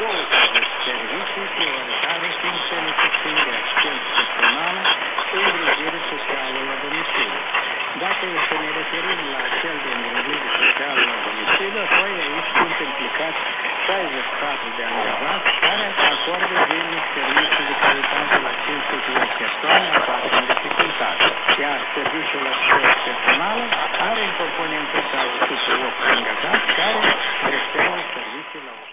12 servicii prioritare fiind cele susținute de asistență personală, îngrijire socială la domiciliu. Dacă să ne referim la cel de îngrijire socială la domiciliu, apoi aici sunt implicați 64 de angajați care acordă zilnic servicii de calitate la 508 persoane aflate în dificultate, iar serviciul asistență personală are în componență sau 108 angajați care